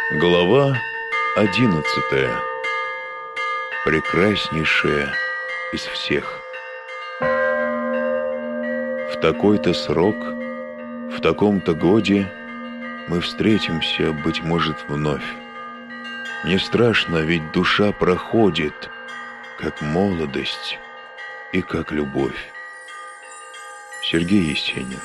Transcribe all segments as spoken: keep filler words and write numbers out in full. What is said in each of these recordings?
Глава одиннадцатая. Прекраснейшая из всех. В такой-то срок, в таком-то годе мы встретимся, быть может, вновь. Не страшно, ведь душа проходит, как молодость и как любовь. Сергей Есенин.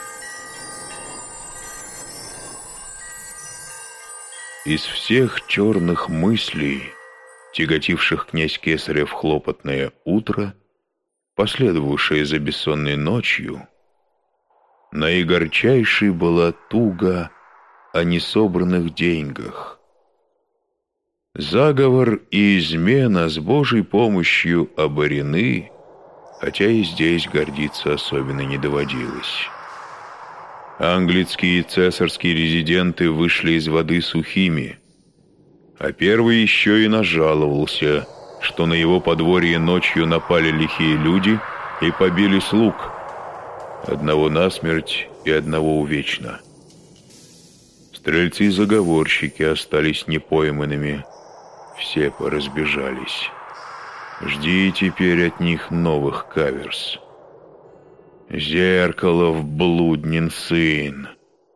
Из всех черных мыслей, тяготивших князь Кесаря в хлопотное утро, последовавшее за бессонной ночью, наигорчайшей была туга о несобранных деньгах. Заговор и измена с Божьей помощью оборены, хотя и здесь гордиться особенно не доводилось. Английские и цесарские резиденты вышли из воды сухими, а первый еще и нажаловался, что на его подворье ночью напали лихие люди и побили слуг, одного насмерть и одного увечно. Стрельцы-заговорщики остались непойманными, все поразбежались. Жди теперь от них новых каверс. Зеркалов блуднин сын.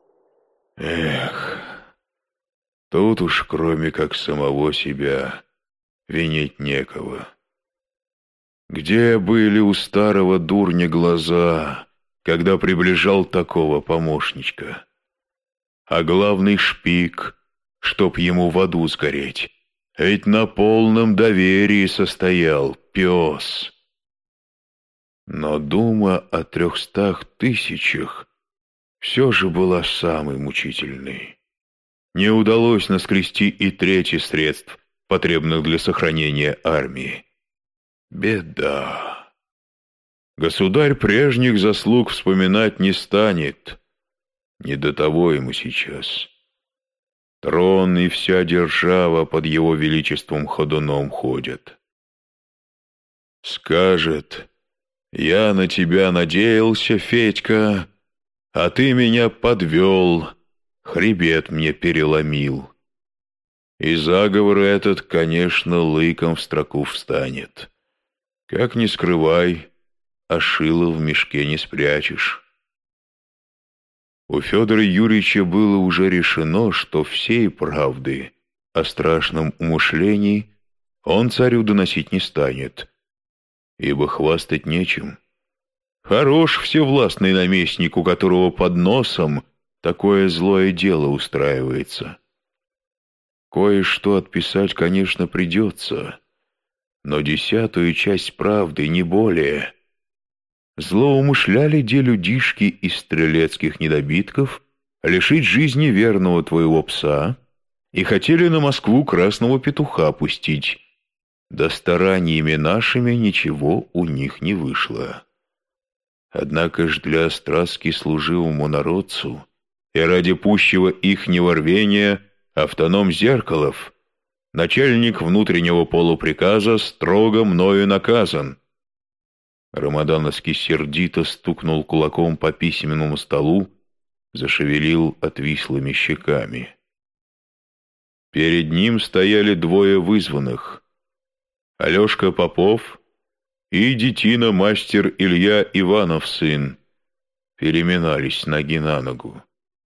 Эх, тут уж кроме как самого себя винить некого. Где были у старого дурня глаза, когда приближал такого помощничка? А главный шпик, чтоб ему в аду сгореть, ведь на полном доверии состоял пес. Но дума о трехстах тысячах все же была самой мучительной. Не удалось наскрести и трети средств, потребных для сохранения армии. Беда. Государь прежних заслуг вспоминать не станет. Не до того ему сейчас. Трон и вся держава под его величеством ходуном ходят. Скажет: «Я на тебя надеялся, Федька, а ты меня подвел, хребет мне переломил». И заговор этот, конечно, лыком в строку встанет. Как ни скрывай, а шило в мешке не спрячешь. У Федора Юрьевича было уже решено, что всей правды о страшном умышлении он царю доносить не станет, ибо хвастать нечем. Хорош всевластный наместник, у которого под носом такое злое дело устраивается. Кое-что отписать, конечно, придется, но десятую часть правды, не более. Злоумышляли де людишки из стрелецких недобитков лишить жизни верного твоего пса и хотели на Москву красного петуха пустить. Да стараниями нашими ничего у них не вышло. Однако ж для страстки служивому народцу и ради пущего ихнего рвения автоном Зеркалов, начальник внутреннего полуприказа, строго мною наказан. Рамадановский сердито стукнул кулаком по письменному столу, зашевелил отвислыми щеками. Перед ним стояли двое вызванных: Алешка Попов и детина мастер Илья Иванов сын, переминались ноги на ногу.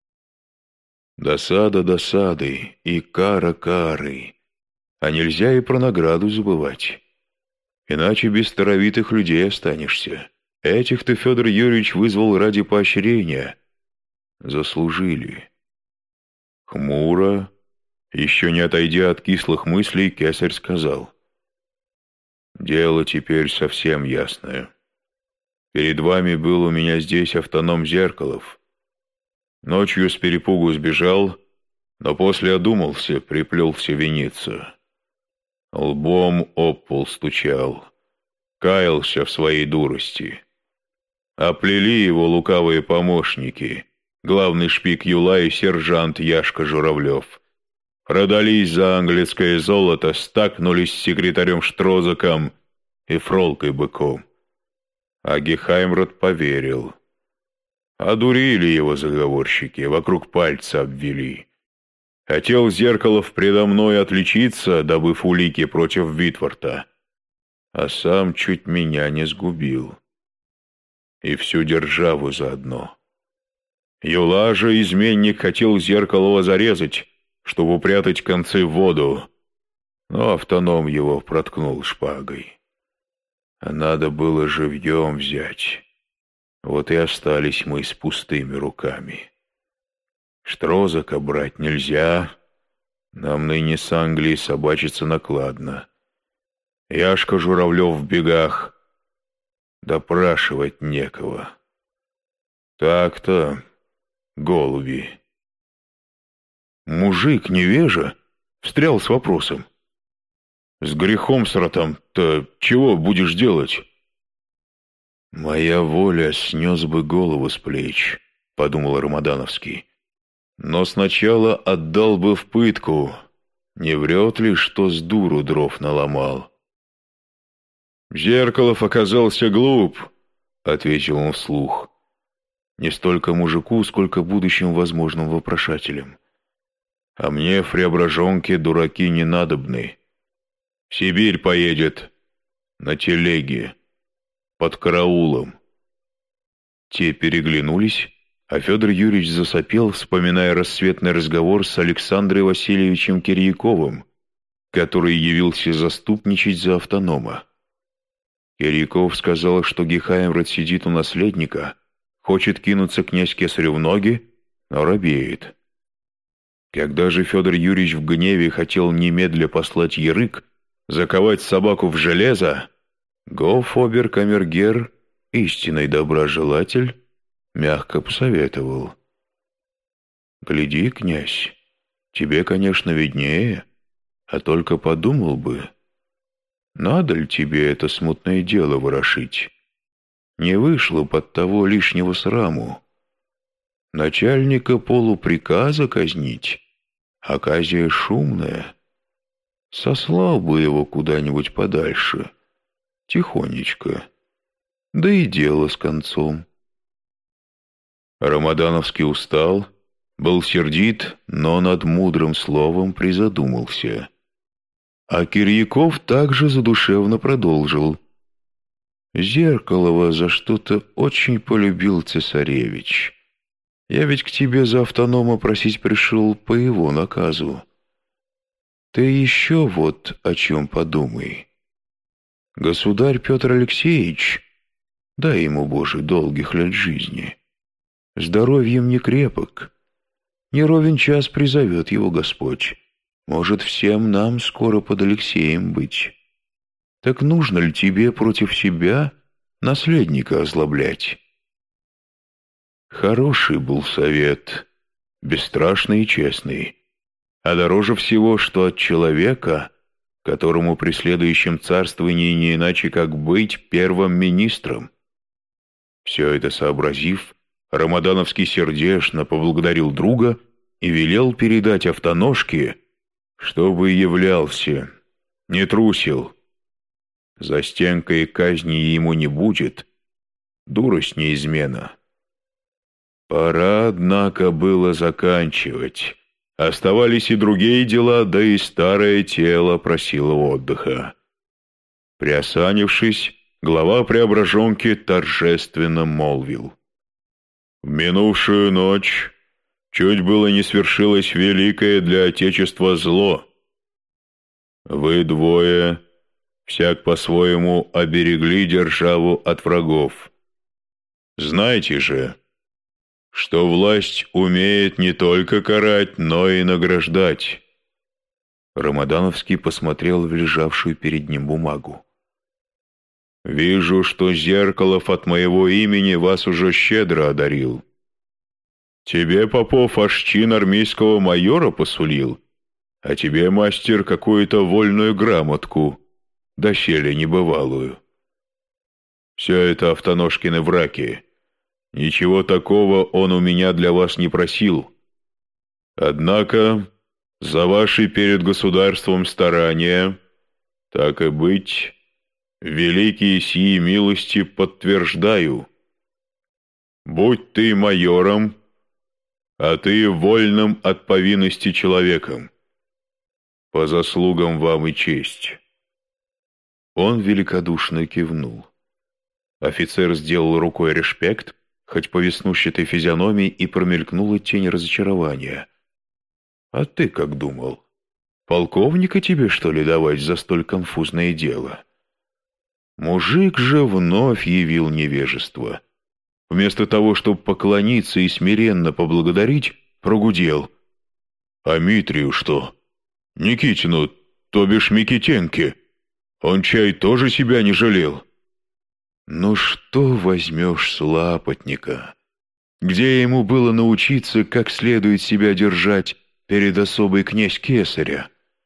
Досада досадой и кара карой, а нельзя и про награду забывать. Иначе без старовитых людей останешься. Этих-то Федор Юрьевич вызвал ради поощрения. Заслужили. Хмуро, еще не отойдя от кислых мыслей, кесарь сказал: «Дело теперь совсем ясное. Перед вами был у меня здесь автоном Зеркалов. Ночью с перепугу сбежал, но после одумался, приплелся виниться. Лбом об пол стучал, каялся в своей дурости. Оплели его лукавые помощники, главный шпик Юла и сержант Яшка Журавлев. Продались за английское золото, стакнулись с секретарем Штрозаком и Фролкой Быком. А Гехаймрод поверил. Одурили его заговорщики, вокруг пальца обвели. Хотел Зеркалов предо мной отличиться, добыв улики против Витворта, а сам чуть меня не сгубил. И всю державу заодно. Юла же, изменник, хотел Зеркалова зарезать, чтобы упрятать концы в воду, но автоном его проткнул шпагой. А надо было живьем взять. Вот и остались мы с пустыми руками. Штрозака брать нельзя, нам ныне с Англией собачиться накладно. Яшка Журавлев в бегах, допрашивать некого. Так-то, голуби. Мужик невежа встрял с вопросом. С грехом сратом-то чего будешь делать? Моя воля снес бы голову с плеч, подумал Рамадановский. Но сначала отдал бы в пытку. Не врет ли, что с дуру дров наломал? Зеркалов оказался глуп, ответил он вслух. Не столько мужику, сколько будущим возможным вопрошателям. А мне в Преображенке дураки не надобны. В Сибирь поедет на телеге, под караулом. Те переглянулись, а Федор Юрьевич засопел, вспоминая рассветный разговор с Александром Васильевичем Кирьяковым, который явился заступничать за автонома. Кирьяков сказал, что Гехаймрат сидит у наследника, хочет кинуться князь Кесарю в ноги, но робеет. Когда же Федор Юрьевич в гневе хотел немедля послать ярык, заковать собаку в железо, гоф-обер-камергер, истинный доброжелатель, мягко посоветовал. «Гляди, князь, тебе, конечно, виднее, а только подумал бы, надо ли тебе это смутное дело ворошить? Не вышло под того лишнего сраму. Начальника полуприказа казнить, оказия шумная. Сослал бы его куда-нибудь подальше, тихонечко, да и дело с концом». Рамадановский устал, был сердит, но над мудрым словом призадумался. А Кирьяков также задушевно продолжил. «Зеркалова за что-то очень полюбил цесаревич. Я ведь к тебе за автонома просить пришел по его наказу. Ты еще вот о чем подумай. Государь Петр Алексеевич, дай ему, Боже, долгих лет жизни, здоровьем не крепок. Не ровен час призовет его Господь. Может, всем нам скоро под Алексеем быть. Так нужно ли тебе против себя наследника озлоблять?» Хороший был совет, бесстрашный и честный, а дороже всего, что от человека, которому при следующем царствовании не иначе как быть первым министром. Все это сообразив, Рамадановский сердечно поблагодарил друга и велел передать автоножке, чтобы являлся, не трусил. За стенкой казни ему не будет, дурость не измена. Пора, однако, было заканчивать. Оставались и другие дела, да и старое тело просило отдыха. Приосанившись, глава Преображенки торжественно молвил. «В минувшую ночь чуть было не свершилось великое для Отечества зло. Вы двое, всяк по-своему, оберегли державу от врагов. Знайте же, что власть умеет не только карать, но и награждать». Рамадановский посмотрел в лежавшую перед ним бумагу. «Вижу, что Зеркалов от моего имени вас уже щедро одарил. Тебе, Попов, аж чин армейского майора посулил, а тебе, мастер, какую-то вольную грамотку, доселе небывалую. Все это Автоножкины враки. Ничего такого он у меня для вас не просил. Однако за ваши перед государством старания, так и быть, великие сии милости подтверждаю. Будь ты майором, а ты вольным от повинности человеком. По заслугам вам и честь». Он великодушно кивнул. Офицер сделал рукой респект, хоть по веснущатой физиономии и промелькнула тень разочарования. «А ты как думал? Полковника тебе, что ли, давать за столь конфузное дело?» Мужик же вновь явил невежество. Вместо того, чтобы поклониться и смиренно поблагодарить, прогудел: «А Митрию что? Никитину, то бишь Микитенке, он чай тоже себя не жалел». «Ну что возьмешь с лапотника? Где ему было научиться, как следует себя держать перед особой князь Кесаря?»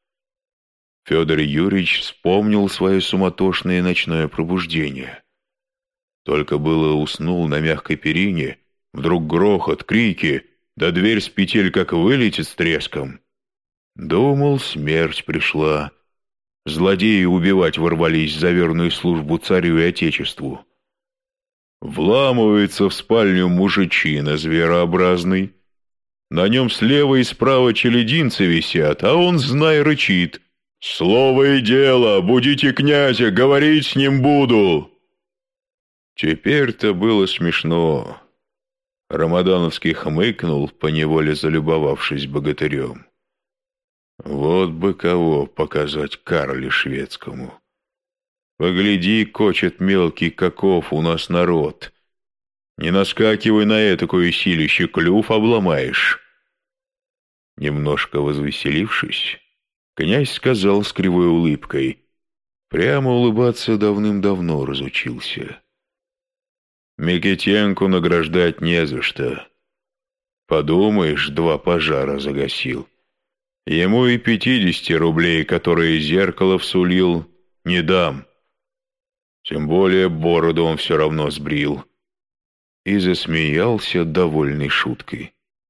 Федор Юрьевич вспомнил свое суматошное ночное пробуждение. Только было уснул на мягкой перине, вдруг грохот, крики, да дверь с петель как вылетит с треском. Думал, смерть пришла. Злодеи убивать ворвались за верную службу царю и отечеству. Вламывается в спальню мужичина зверообразный. На нем слева и справа челядинцы висят, а он, знай, рычит: «Слово и дело, будите князя, говорить с ним буду!» Теперь-то было смешно. Рамадановский хмыкнул, поневоле залюбовавшись богатырем. Вот бы кого показать Карле Шведскому. Погляди, кочет мелкий, каков у нас народ. Не наскакивай на этакое силище, клюв обломаешь. Немножко возвеселившись, князь сказал с кривой улыбкой: прямо улыбаться давным-давно разучился. Микитенку награждать не за что. Подумаешь, два пожара загасил. Ему и пятидесяти рублей, которые Зеркало всулил, не дам. Тем более бороду он все равно сбрил. И засмеялся довольной шуткой.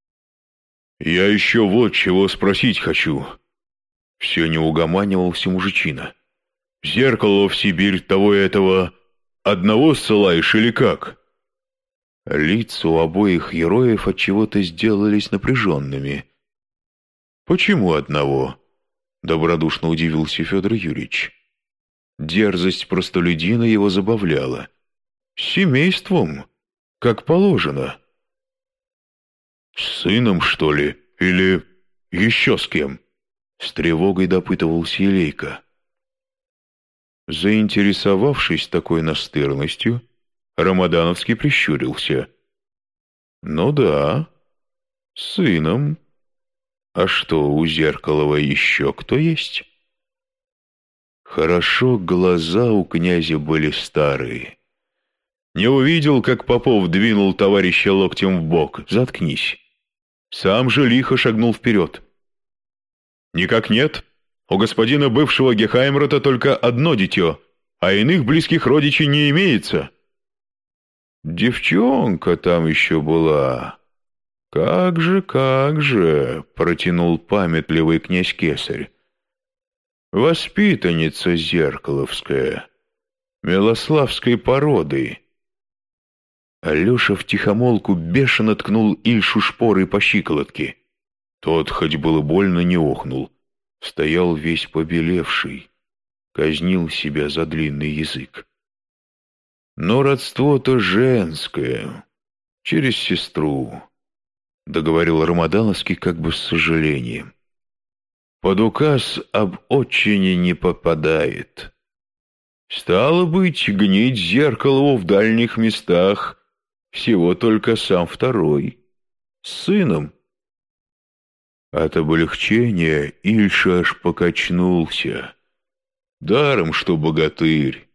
«Я еще вот чего спросить хочу». Все не угоманивался мужичина. «Зеркало в Сибирь того этого одного ссылаешь или как?» Лица у обоих героев отчего-то сделались напряженными. «Почему одного?» — добродушно удивился Федор Юрьевич. Дерзость простолюдина его забавляла. «С семейством, как положено». «С сыном, что ли? Или еще с кем?» — с тревогой допытывался Илейка. Заинтересовавшись такой настырностью, Рамадановский прищурился. «Ну да, с сыном. А что, у Зеркалова еще кто есть?» Хорошо глаза у князя были старые. Не увидел, как Попов двинул товарища локтем в бок. «Заткнись». Сам же лихо шагнул вперед. «Никак нет. У господина бывшего Гехаймрата только одно дитё, а иных близких родичей не имеется». «Девчонка там еще была. Как же, как же», — протянул памятливый князь Кесарь. «Воспитанница зеркаловская, милославской породы». Алеша втихомолку бешено ткнул Ильшу шпорой по щиколотке. Тот, хоть было больно, не охнул. Стоял весь побелевший, казнил себя за длинный язык. «Но родство-то женское, через сестру», — договорил Рамадановский как бы с сожалением. «Под указ об отчине не попадает. Стало быть, гнить Зеркалову в дальних местах всего только сам второй, с сыном». От облегчения Ильша аж покачнулся. Даром, что богатырь.